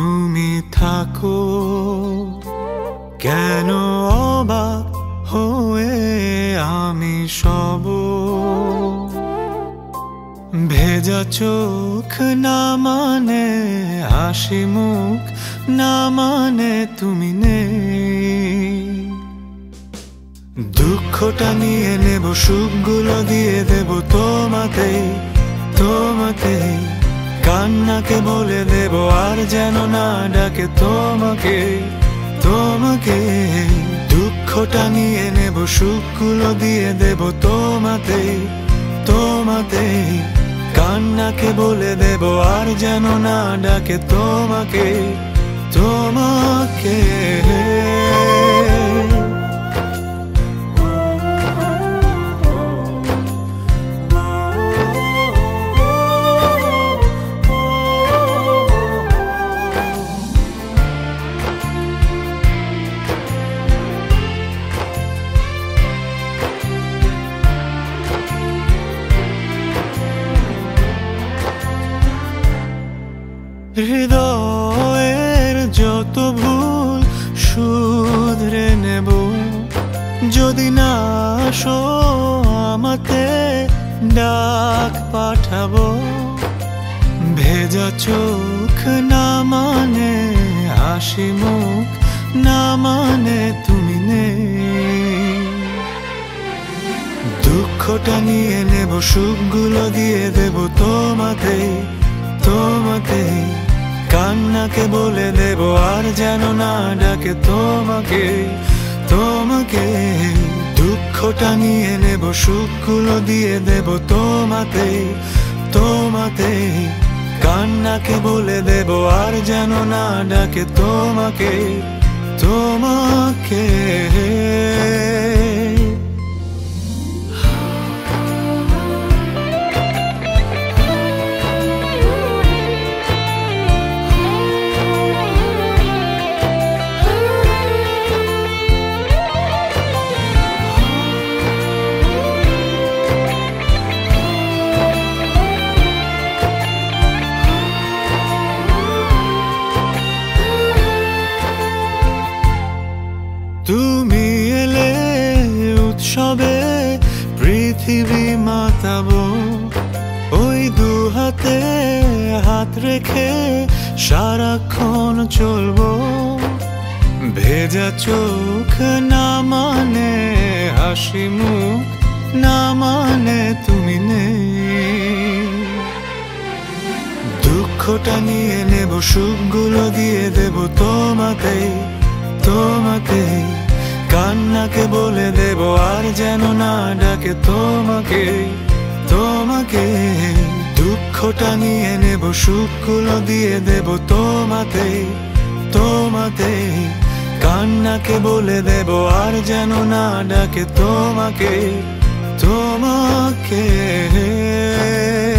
তুমি থাকো কেন অবাক হয়ে আমি সব ভেজা চোখ না মানে হাসি মুখ না মানে তুমি নেই। দুঃখটা নিয়ে নেব সুখগুলো দিয়ে দেব তোমাতেই তোমাতেই। কান্নাকে বলে দেব আর যেন না ডাকে তোমাকে তোমাকে। দুঃখটা নিয়ে নেব সুখগুলো দিয়ে দেব তোমাতেই তোমাতেই। কান্নাকে বলে দেব আর যেন না ডাকে তোমাকে তোমাকে। হৃদয়ের যত ভুল শুধরে নেব যদি না আসো আমাতে ডাক পাঠাবো। ভেজা চোখ না মানে হাসি মুখ না মানে তুমি নেই। দুঃখটা নিয়ে নেব সুখগুলো দিয়ে দেব তোমাতেই তোমাতেই। কান্নাকে বলে দেব আর যেন না ডাকে তোমাকে তোমাকে। দুঃখটা নিয়ে নেব সুখগুলো দিয়ে দেব তোমাতেই তোমাতেই। কান্নাকে বলে দেব আর যেন না ডাকে তোমাকে তোমাকে। তুমি এলে উৎসবে পৃথিবী মাতাবো। ওই দু হাতে হাত রেখে সারাক্ষণ চলবো। ভেজা চোখ না মানে হাসি মুখ না মানে তুমি নেই। দুঃখটা নিয়ে নেব সুখগুলো দিয়ে দেব তোমাতেই তোমাতেই। কান্নাকে বলে দেব আর যেন না ডাকে তোমাকে তোমাকে। দুঃখটা নিয়ে নেব সুখগুলো দিয়ে দেব তোমাতেই তোমাতেই। কান্নাকে বলে দেব আর যেন না ডাকে তোমাকে তোমাকে।